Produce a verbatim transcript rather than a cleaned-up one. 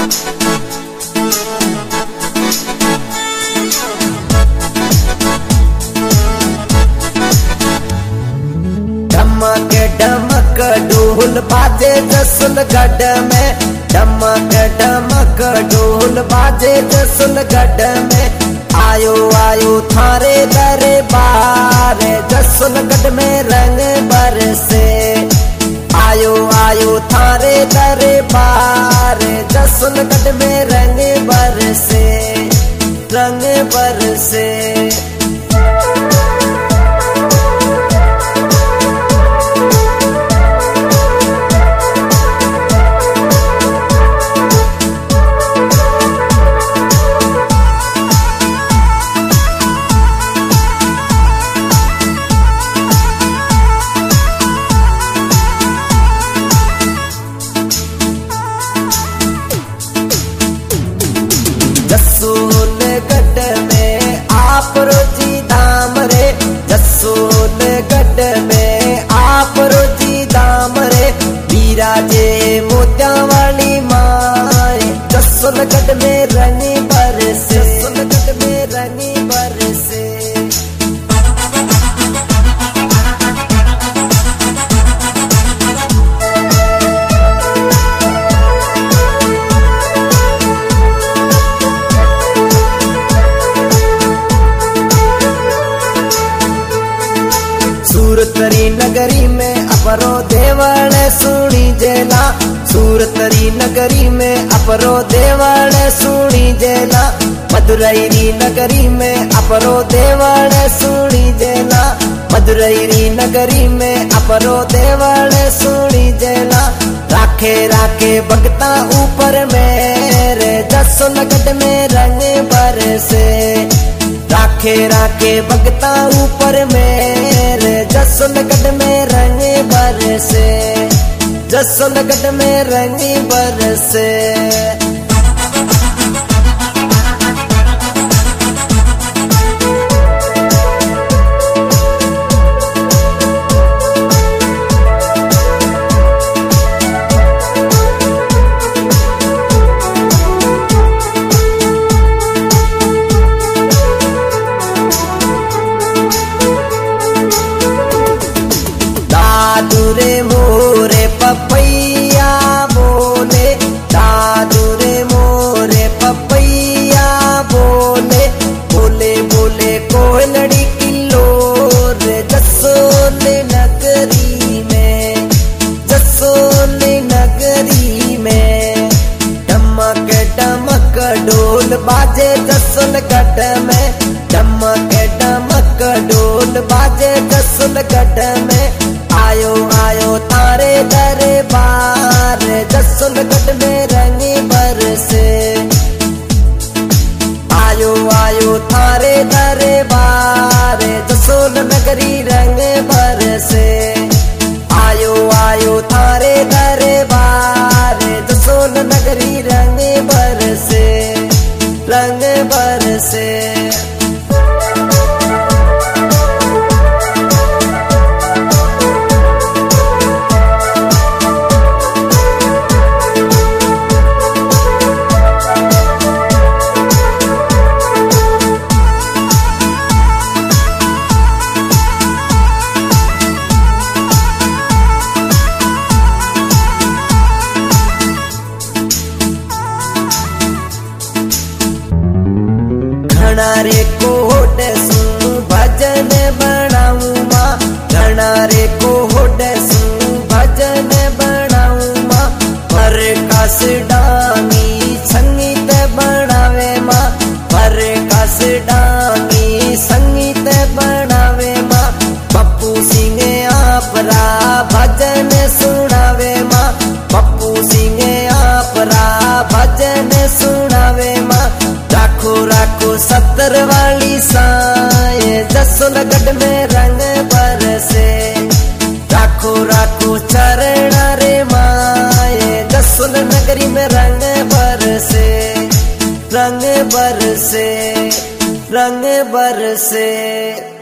डमक डमक ढोल बाजे जसुलगढ़ में, डमक डमक ढोल बाजे जसुलगढ़ में। आयो आयो थारे दरबार जसुलगढ़ में रंग बरसे। आयो आयो थारे दरबार जसुलगढ़ में रंग बरसे, रंग बरसे। जसुलगढ़ में आप रोजी धाम रे, जसुलगढ़ में आप रोजी धाम रे। विराजे मोतिया वाली माए जसुलगढ़ में रंग बरसे, जसुलगढ़ में रंग बरसे। सूरतरी नगरी में अपरो देवल सुनी जेला, सूरतरी नगरी में अपरो देवल सुनी जेला। मदुरई नगरी में अपरो देवल सुनी जेला, मदुरई नगरी में अपरो देवल सुनी जेला। राखे राखे भगता ऊपर मेरे जसुलगढ़ में रंग बरसे। राखे राखे भगता ऊपर मेरे जसुलगढ़ में रंग बरसे, जसुलगढ़ में रंग बरसे। दादू रे मोरे पपैया बोले, दादू रे मोरे पपैया बोले। बोले बोले कोयलड़ी किलो रे जसोल नगरी में, जसोल नगरी में। डमक डमक ढोल बाजे जसुलगढ़ में, डमक डमक ढोल बाजे जसुलगढ़ में। आयो आयो तारे दरबार जसुलगढ़ में रंग बरसे। आयो आयो थारे दरबार जसोल नगरी रंग बरसे। आयो आयो थारे दरबार जसोल नगरी रंग बरसे, रंग बरसे। घना रे कोट सु भजन बनाऊं माँ, घना रे कोट सु भजन बनाऊं माँ। पर कस डांगी संगीत बनावे माँ, पर कस डांगी संगीत बनावे माँ। पप्पू सिंह आपरा भजन सुनावे माँ, पप्पू सिंह आपरा भजन सुनावे माँ। राखो राखो सत्तर वाली साए जसुलगढ़ में रंग बरसे। राखो राखो चरण रे माए जसुल नगरी में रंग बरसे, रंग बरसे, रंग बरसे।